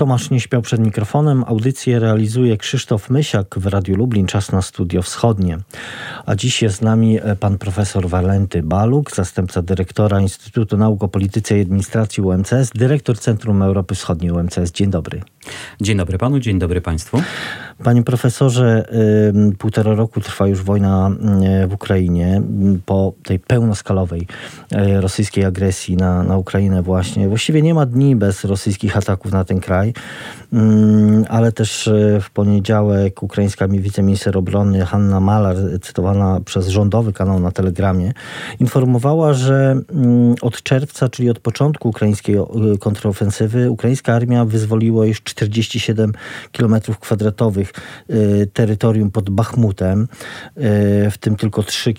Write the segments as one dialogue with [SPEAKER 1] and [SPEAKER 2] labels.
[SPEAKER 1] Tomasz Nieśmiał przed mikrofonem. Audycję realizuje Krzysztof Mysiak w Radiu Lublin. Czas na Studio Wschodnie. A dziś jest z nami pan profesor Walenty Baluk, zastępca dyrektora Instytutu Nauk o Polityce i Administracji UMCS, dyrektor Centrum Europy Wschodniej UMCS. Dzień dobry.
[SPEAKER 2] Dzień dobry panu, dzień dobry państwu.
[SPEAKER 1] Panie profesorze, 1,5 roku trwa już wojna w Ukrainie. Po tej pełnoskalowej rosyjskiej agresji na Ukrainę właśnie. Właściwie nie ma dni bez rosyjskich ataków na ten kraj, ale też w poniedziałek ukraińska wiceminister obrony Hanna Malar, cytowana przez rządowy kanał na Telegramie, informowała, że od czerwca, czyli od początku ukraińskiej kontrofensywy, ukraińska armia wyzwoliła już 47 km² terytorium pod Bachmutem, w tym tylko 3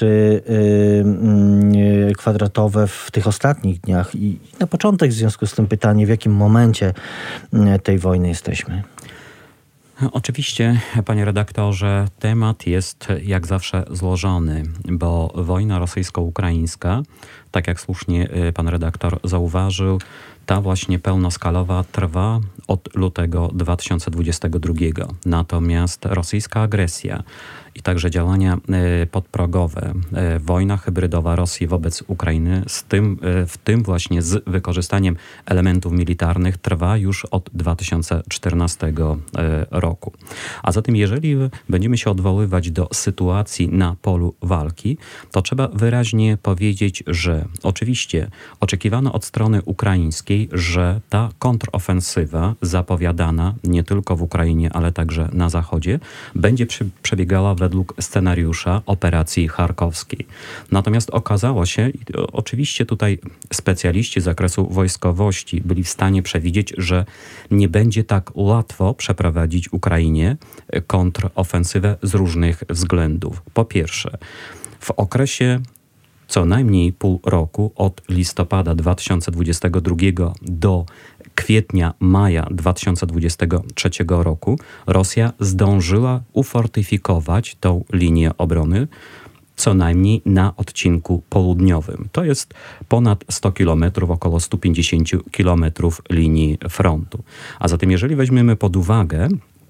[SPEAKER 1] km² w tych ostatnich dniach. I na początek w związku z tym pytanie, w jakim momencie tej wojny jesteśmy?
[SPEAKER 2] Oczywiście, panie redaktorze, temat jest jak zawsze złożony, bo wojna rosyjsko-ukraińska, tak jak słusznie pan redaktor zauważył, ta właśnie pełnoskalowa trwa od lutego 2022. Natomiast rosyjska agresja i także działania podprogowe, wojna hybrydowa Rosji wobec Ukrainy, w tym właśnie z wykorzystaniem elementów militarnych, trwa już od 2014 roku. A zatem jeżeli będziemy się odwoływać do sytuacji na polu walki, to trzeba wyraźnie powiedzieć, że oczywiście oczekiwano od strony ukraińskiej, że ta kontrofensywa zapowiadana nie tylko w Ukrainie, ale także na Zachodzie, będzie przebiegała według scenariusza operacji charkowskiej. Natomiast okazało się, oczywiście tutaj specjaliści z zakresu wojskowości byli w stanie przewidzieć, że nie będzie tak łatwo przeprowadzić Ukrainie kontrofensywę z różnych względów. Po pierwsze, w okresie co najmniej pół roku od listopada 2022 do kwietnia-maja 2023 roku Rosja zdążyła ufortyfikować tą linię obrony co najmniej na odcinku południowym. To jest ponad 100 km, około 150 km linii frontu. A zatem jeżeli weźmiemy pod uwagę,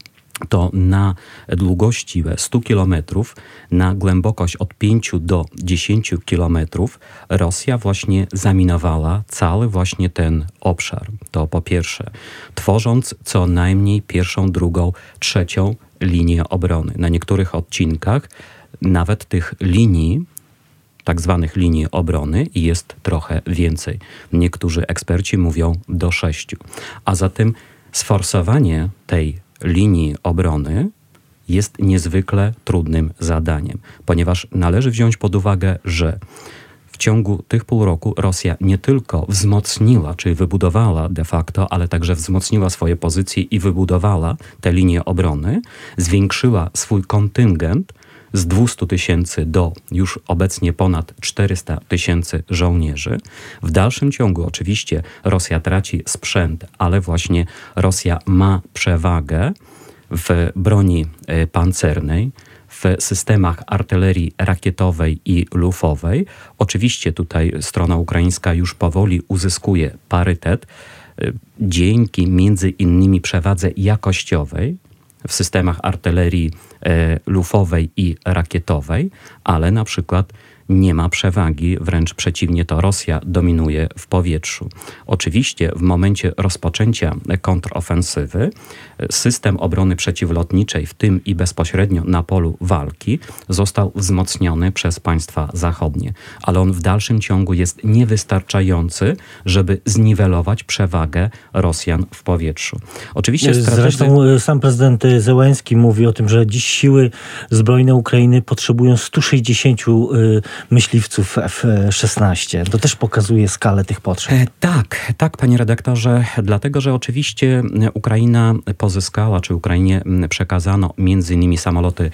[SPEAKER 2] to na długości 100 km, na głębokość od 5 do 10 km Rosja właśnie zaminowała cały właśnie ten obszar. To po pierwsze, tworząc co najmniej pierwszą, drugą, trzecią linię obrony. Na niektórych odcinkach nawet tych linii, tak zwanych linii obrony, jest trochę więcej. Niektórzy eksperci mówią do 6. A zatem sforsowanie tej linii obrony jest niezwykle trudnym zadaniem, ponieważ należy wziąć pod uwagę, że w ciągu tych pół roku Rosja nie tylko wzmocniła, czyli wybudowała de facto, ale także wzmocniła swoje pozycje i wybudowała te linie obrony, zwiększyła swój kontyngent z 200 000 do już obecnie ponad 400 000 żołnierzy. W dalszym ciągu oczywiście Rosja traci sprzęt, ale właśnie Rosja ma przewagę w broni pancernej, w systemach artylerii rakietowej i lufowej. Oczywiście tutaj strona ukraińska już powoli uzyskuje parytet dzięki między innymi przewadze jakościowej w systemach artylerii lufowej i rakietowej, ale na przykład nie ma przewagi, wręcz przeciwnie, to Rosja dominuje w powietrzu. Oczywiście w momencie rozpoczęcia kontrofensywy system obrony przeciwlotniczej, w tym i bezpośrednio na polu walki, został wzmocniony przez państwa zachodnie, ale on w dalszym ciągu jest niewystarczający, żeby zniwelować przewagę Rosjan w powietrzu. Oczywiście
[SPEAKER 1] Zresztą sam prezydent Zełenski mówi o tym, że dziś siły zbrojne Ukrainy potrzebują 160 myśliwców F-16. To też pokazuje skalę tych potrzeb.
[SPEAKER 2] Tak, panie redaktorze, dlatego, że oczywiście Ukraina pozyskała, czy Ukrainie przekazano m.in. samoloty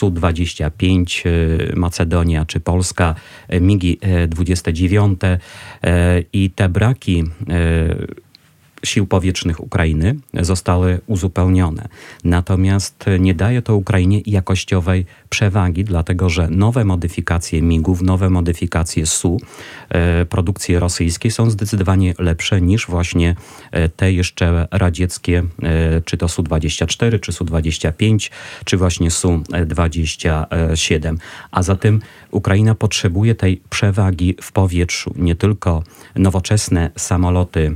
[SPEAKER 2] Su-25, Macedonia czy Polska, MiG-29 i te braki sił powietrznych Ukrainy zostały uzupełnione. Natomiast nie daje to Ukrainie jakościowej przewagi, dlatego że nowe modyfikacje MiG-ów, nowe modyfikacje Su produkcji rosyjskiej są zdecydowanie lepsze niż właśnie te jeszcze radzieckie, czy to Su-24, czy Su-25, czy właśnie Su-27. A zatem Ukraina potrzebuje tej przewagi w powietrzu. Nie tylko nowoczesne samoloty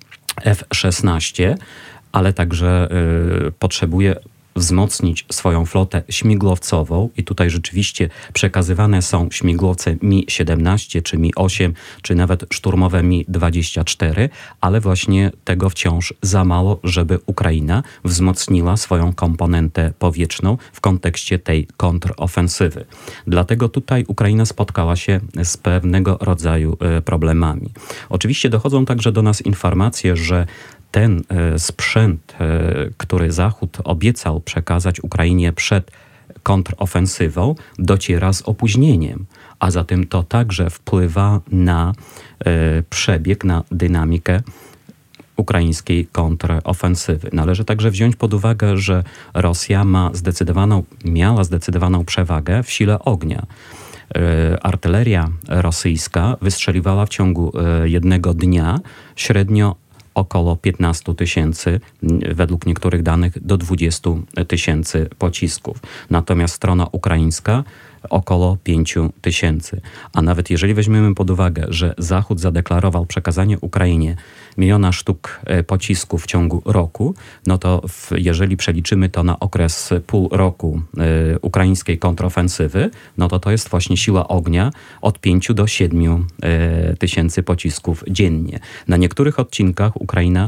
[SPEAKER 2] F-16, ale także potrzebuje wzmocnić swoją flotę śmigłowcową i tutaj rzeczywiście przekazywane są śmigłowce Mi-17 czy Mi-8, czy nawet szturmowe Mi-24, ale właśnie tego wciąż za mało, żeby Ukraina wzmocniła swoją komponentę powietrzną w kontekście tej kontrofensywy. Dlatego tutaj Ukraina spotkała się z pewnego rodzaju problemami. Oczywiście dochodzą także do nas informacje, że ten sprzęt, który Zachód obiecał przekazać Ukrainie przed kontrofensywą, dociera z opóźnieniem, a zatem to także wpływa na przebieg, na dynamikę ukraińskiej kontrofensywy. Należy także wziąć pod uwagę, że Rosja miała zdecydowaną przewagę w sile ognia. Artyleria rosyjska wystrzeliwała w ciągu jednego dnia średnio około 15 000, według niektórych danych do 20 000 pocisków. Natomiast strona ukraińska około 5 000. A nawet jeżeli weźmiemy pod uwagę, że Zachód zadeklarował przekazanie Ukrainie 1 000 000 sztuk pocisków w ciągu roku, no to jeżeli przeliczymy to na okres pół roku ukraińskiej kontrofensywy, no to jest właśnie siła ognia od 5 do 7 tysięcy pocisków dziennie. Na niektórych odcinkach Ukraina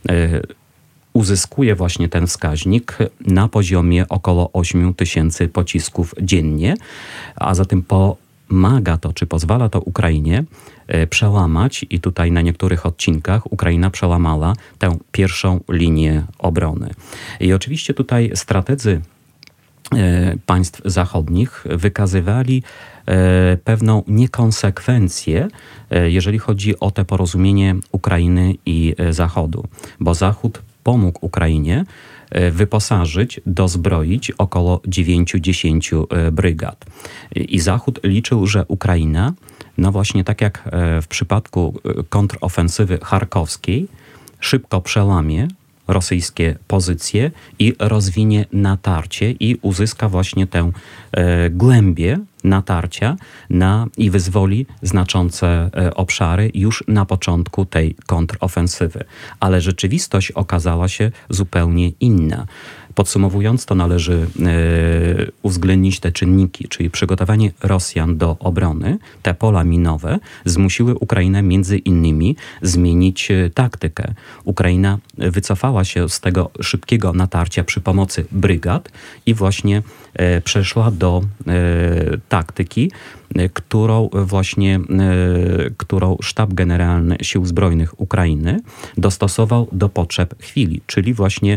[SPEAKER 2] uzyskuje właśnie ten wskaźnik na poziomie około 8 000 pocisków dziennie, a zatem pomaga to, czy pozwala to Ukrainie przełamać i tutaj na niektórych odcinkach Ukraina przełamała tę pierwszą linię obrony. I oczywiście tutaj strategzy państw zachodnich wykazywali pewną niekonsekwencję, jeżeli chodzi o te porozumienie Ukrainy i Zachodu, bo Zachód pomógł Ukrainie wyposażyć, dozbroić około 9-10 brygad. I Zachód liczył, że Ukraina, no właśnie tak jak w przypadku kontrofensywy charkowskiej, szybko przełamie rosyjskie pozycje i rozwinie natarcie i uzyska właśnie tę głębię natarcia i wyzwoli znaczące obszary już na początku tej kontrofensywy. Ale rzeczywistość okazała się zupełnie inna. Podsumowując, to należy uwzględnić te czynniki, czyli przygotowanie Rosjan do obrony, te pola minowe zmusiły Ukrainę między innymi zmienić taktykę. Ukraina wycofała się z tego szybkiego natarcia przy pomocy brygad i właśnie przeszła do taktyki, którą Sztab Generalny Sił Zbrojnych Ukrainy dostosował do potrzeb chwili, czyli właśnie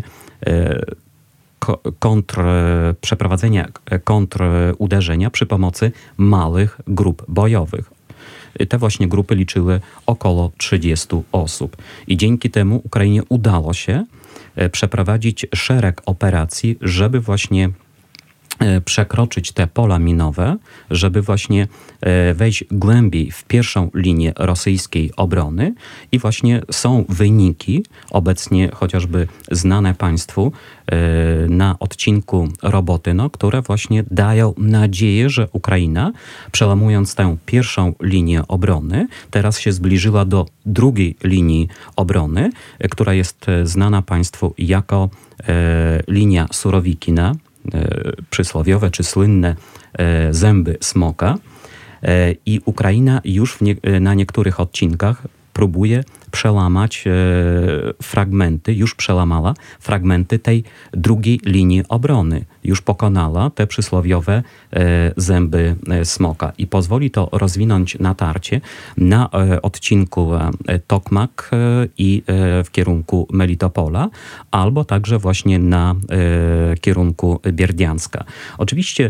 [SPEAKER 2] przeprowadzenia kontruderzenia przy pomocy małych grup bojowych. Te właśnie grupy liczyły około 30 osób. I dzięki temu Ukrainie udało się przeprowadzić szereg operacji, żeby właśnie przekroczyć te pola minowe, żeby właśnie wejść głębiej w pierwszą linię rosyjskiej obrony i właśnie są wyniki obecnie chociażby znane państwu na odcinku Robotyno, które właśnie dają nadzieję, że Ukraina, przełamując tę pierwszą linię obrony, teraz się zbliżyła do drugiej linii obrony, która jest znana państwu jako linia Surowikina, przysłowiowe czy słynne zęby smoka, i Ukraina już na niektórych odcinkach próbuje przełamać już przełamała fragmenty tej drugiej linii obrony. Już pokonała te przysłowiowe zęby smoka i pozwoli to rozwinąć natarcie na odcinku Tokmak i w kierunku Melitopola, albo także właśnie na kierunku Bierdianska. Oczywiście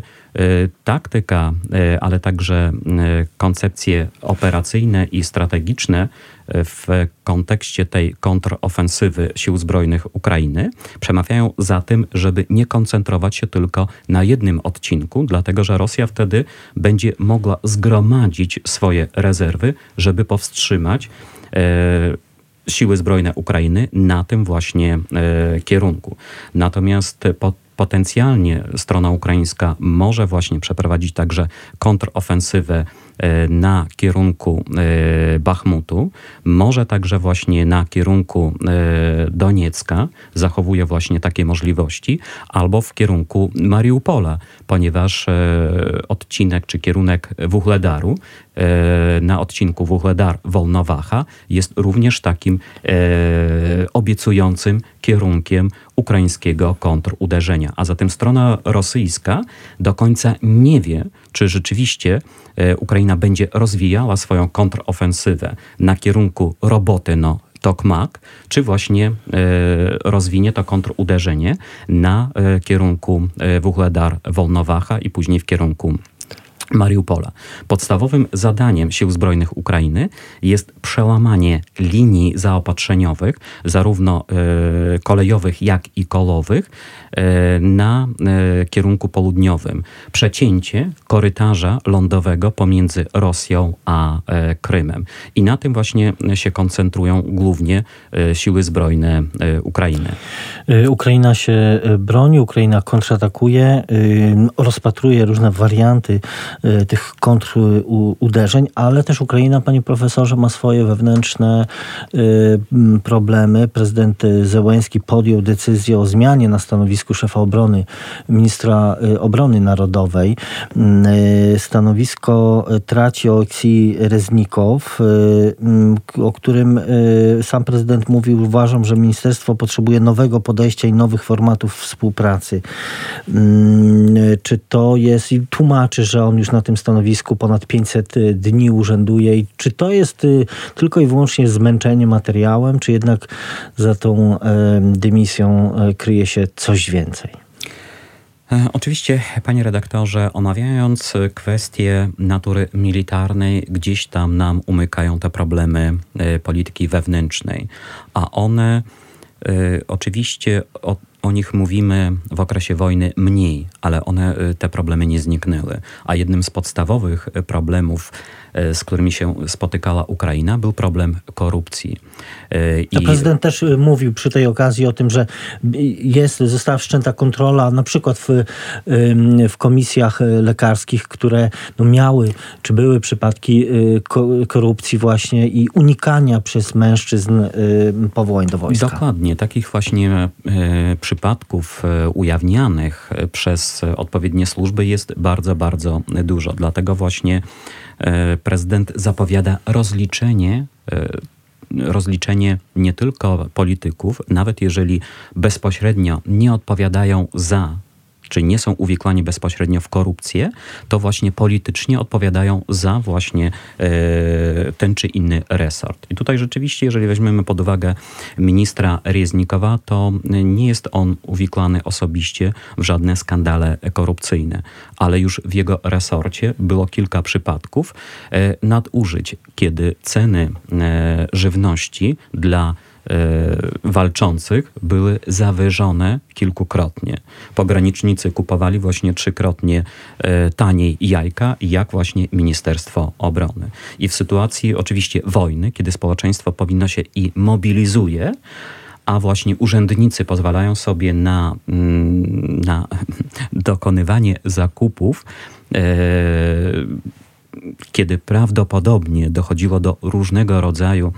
[SPEAKER 2] taktyka, ale także koncepcje operacyjne i strategiczne w kontekście tej kontrofensywy Sił Zbrojnych Ukrainy przemawiają za tym, żeby nie koncentrować się tylko na jednym odcinku, dlatego że Rosja wtedy będzie mogła zgromadzić swoje rezerwy, żeby powstrzymać Siły Zbrojne Ukrainy na tym właśnie kierunku. Natomiast potencjalnie strona ukraińska może właśnie przeprowadzić także kontrofensywę na kierunku Bachmutu, może także właśnie na kierunku Doniecka, zachowuje właśnie takie możliwości, albo w kierunku Mariupola, ponieważ odcinek czy kierunek Wuhledaru na odcinku Wuhledar-Wolnowacha jest również takim obiecującym kierunkiem ukraińskiego kontruderzenia. A zatem strona rosyjska do końca nie wie, czy rzeczywiście Ukraina będzie rozwijała swoją kontrofensywę na kierunku Robotyno-Tokmak, czy właśnie rozwinie to kontruderzenie na kierunku Wuhledar-Wolnowacha i później w kierunku Mariupola. Podstawowym zadaniem Sił Zbrojnych Ukrainy jest przełamanie linii zaopatrzeniowych, zarówno kolejowych, jak i kolowych, na kierunku południowym. Przecięcie korytarza lądowego pomiędzy Rosją a Krymem. I na tym właśnie się koncentrują głównie Siły Zbrojne Ukrainy.
[SPEAKER 1] Ukraina się broni, Ukraina kontratakuje, rozpatruje różne warianty tych kontruderzeń, ale też Ukraina, panie profesorze, ma swoje wewnętrzne problemy. Prezydent Zełenski podjął decyzję o zmianie na stanowisku szefa obrony, ministra obrony narodowej. Stanowisko traci Oleksij Reznikow, o którym sam prezydent mówił: uważam, że ministerstwo potrzebuje nowego podejścia i nowych formatów współpracy. Czy to jest, i tłumaczy, że on już na tym stanowisku ponad 500 dni urzęduje, i czy to jest tylko i wyłącznie zmęczenie materiałem, czy jednak za tą dymisją kryje się coś więcej?
[SPEAKER 2] Oczywiście, panie redaktorze, omawiając kwestie natury militarnej, gdzieś tam nam umykają te problemy polityki wewnętrznej, a one oczywiście o nich mówimy w okresie wojny mniej, ale te problemy nie zniknęły. A jednym z podstawowych problemów, z którymi się spotykała Ukraina, był problem korupcji.
[SPEAKER 1] Prezydent też mówił przy tej okazji o tym, że została wszczęta kontrola na przykład w komisjach lekarskich, które miały, czy były przypadki korupcji właśnie i unikania przez mężczyzn powołań do wojska.
[SPEAKER 2] Dokładnie. Takich właśnie przypadków ujawnianych przez odpowiednie służby jest bardzo, bardzo dużo. Dlatego właśnie prezydent zapowiada rozliczenie nie tylko polityków, nawet jeżeli bezpośrednio nie odpowiadają czy nie są uwikłani bezpośrednio w korupcję, to właśnie politycznie odpowiadają za właśnie ten czy inny resort. I tutaj rzeczywiście, jeżeli weźmiemy pod uwagę ministra Reznikowa, to nie jest on uwikłany osobiście w żadne skandale korupcyjne, ale już w jego resorcie było kilka przypadków nadużyć, kiedy ceny żywności dla walczących były zawyżone kilkukrotnie. Pogranicznicy kupowali właśnie 3-krotnie taniej jajka, jak właśnie Ministerstwo Obrony. I w sytuacji oczywiście wojny, kiedy społeczeństwo powinno się i mobilizuje, a właśnie urzędnicy pozwalają sobie na dokonywanie zakupów, kiedy prawdopodobnie dochodziło do różnego rodzaju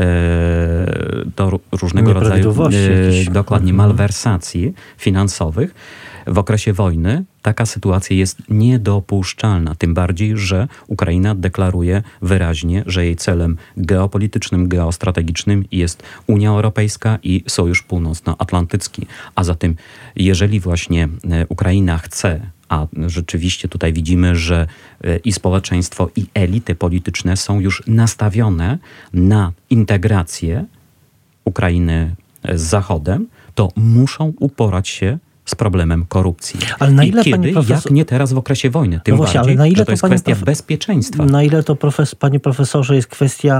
[SPEAKER 2] dokładnie malwersacji finansowych w okresie wojny, taka sytuacja jest niedopuszczalna. Tym bardziej, że Ukraina deklaruje wyraźnie, że jej celem geopolitycznym, geostrategicznym jest Unia Europejska i Sojusz Północnoatlantycki. A zatem, jeżeli właśnie Ukraina chce, a rzeczywiście tutaj widzimy, że i społeczeństwo, i elity polityczne są już nastawione na integrację Ukrainy z Zachodem, to muszą uporać się z problemem korupcji.
[SPEAKER 1] Ale na ile,
[SPEAKER 2] i kiedy, jak nie teraz w okresie wojny. Tym
[SPEAKER 1] właśnie,
[SPEAKER 2] bardziej,
[SPEAKER 1] ale na ile
[SPEAKER 2] że to jest kwestia bezpieczeństwa.
[SPEAKER 1] Na ile to, panie profesorze, jest kwestia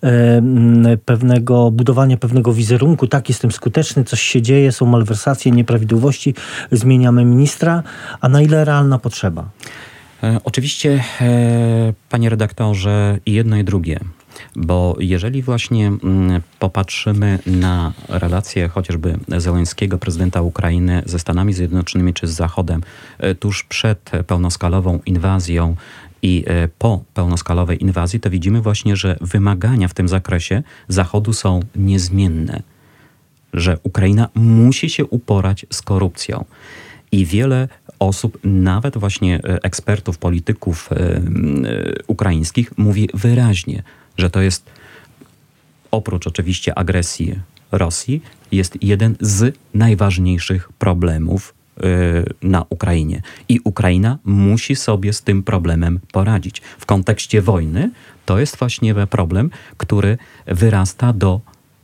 [SPEAKER 1] budowania pewnego wizerunku, tak, jestem skuteczny, coś się dzieje, są malwersacje, nieprawidłowości, zmieniamy ministra, a na ile realna potrzeba?
[SPEAKER 2] Oczywiście, panie redaktorze, i jedno i drugie. Bo jeżeli właśnie popatrzymy na relacje chociażby Zełenskiego, prezydenta Ukrainy, ze Stanami Zjednoczonymi czy z Zachodem tuż przed pełnoskalową inwazją i po pełnoskalowej inwazji, to widzimy właśnie, że wymagania w tym zakresie Zachodu są niezmienne. Że Ukraina musi się uporać z korupcją. I wiele osób, nawet właśnie ekspertów, polityków ukraińskich mówi wyraźnie, że to jest, oprócz oczywiście agresji Rosji, jest jeden z najważniejszych problemów na Ukrainie. I Ukraina musi sobie z tym problemem poradzić. W kontekście wojny to jest właśnie problem, który wyrasta do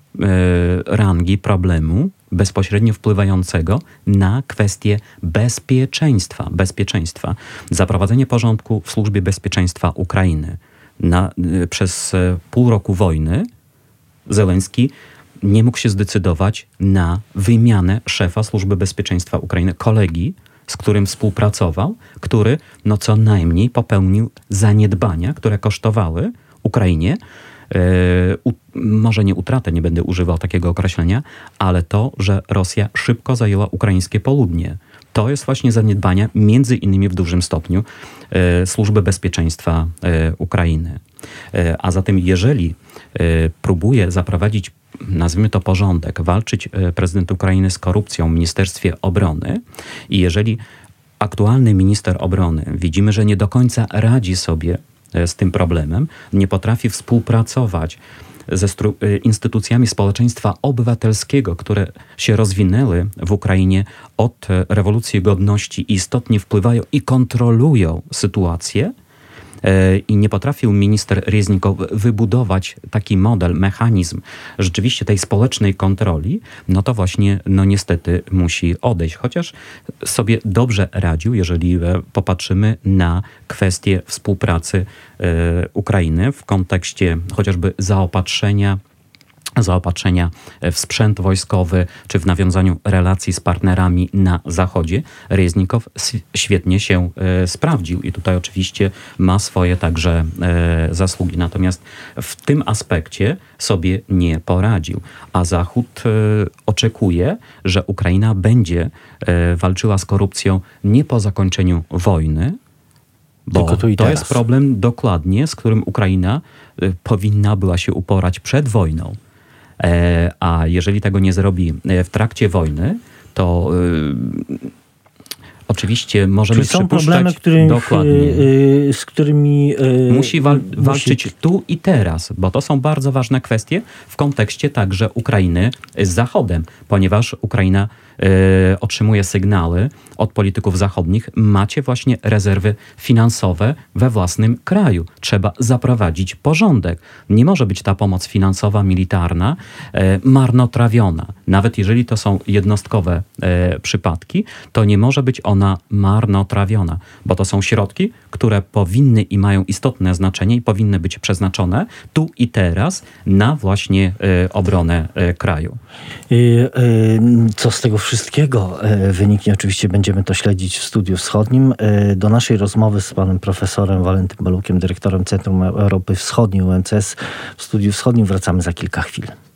[SPEAKER 2] rangi problemu bezpośrednio wpływającego na kwestię bezpieczeństwa. Zaprowadzenie porządku w służbie bezpieczeństwa Ukrainy. Przez pół roku wojny Zełenski nie mógł się zdecydować na wymianę szefa służby bezpieczeństwa Ukrainy, kolegi, z którym współpracował, który co najmniej popełnił zaniedbania, które kosztowały Ukrainie może nie utratę, nie będę używał takiego określenia, ale to, że Rosja szybko zajęła ukraińskie południe. To jest właśnie zaniedbania, między innymi w dużym stopniu, służby bezpieczeństwa Ukrainy. A zatem jeżeli próbuje zaprowadzić, nazwijmy to, porządek, walczyć prezydent Ukrainy z korupcją w Ministerstwie Obrony i jeżeli aktualny minister obrony widzimy, że nie do końca radzi sobie z tym problemem, nie potrafi współpracować ze instytucjami społeczeństwa obywatelskiego, które się rozwinęły w Ukrainie od rewolucji godności i istotnie wpływają i kontrolują sytuację. I nie potrafił minister Reznikow wybudować taki model, mechanizm rzeczywiście tej społecznej kontroli, to właśnie niestety musi odejść. Chociaż sobie dobrze radził, jeżeli popatrzymy na kwestię współpracy Ukrainy w kontekście chociażby zaopatrzenia w sprzęt wojskowy, czy w nawiązaniu relacji z partnerami na Zachodzie. Reznikow świetnie się sprawdził i tutaj oczywiście ma swoje także zasługi. Natomiast w tym aspekcie sobie nie poradził. A Zachód oczekuje, że Ukraina będzie walczyła z korupcją nie po zakończeniu wojny, bo to jest problem dokładnie, z którym Ukraina powinna była się uporać przed wojną. A jeżeli tego nie zrobi w trakcie wojny, to oczywiście możemy przypuszczać...
[SPEAKER 1] z którymi...
[SPEAKER 2] Musi walczyć tu i teraz, bo to są bardzo ważne kwestie w kontekście także Ukrainy z Zachodem, ponieważ Ukraina otrzymuje sygnały od polityków zachodnich, macie właśnie rezerwy finansowe we własnym kraju. Trzeba zaprowadzić porządek. Nie może być ta pomoc finansowa, militarna marnotrawiona. Nawet jeżeli to są jednostkowe przypadki, to nie może być ona marnotrawiona, bo to są środki, które powinny i mają istotne znaczenie i powinny być przeznaczone tu i teraz na właśnie obronę kraju.
[SPEAKER 1] Co z tego wszystkiego wyniknie? Oczywiście będziemy to śledzić w Studiu Wschodnim. Do naszej rozmowy z panem profesorem Walentym Balukiem, dyrektorem Centrum Europy Wschodniej UNCS w Studiu Wschodnim wracamy za kilka chwil.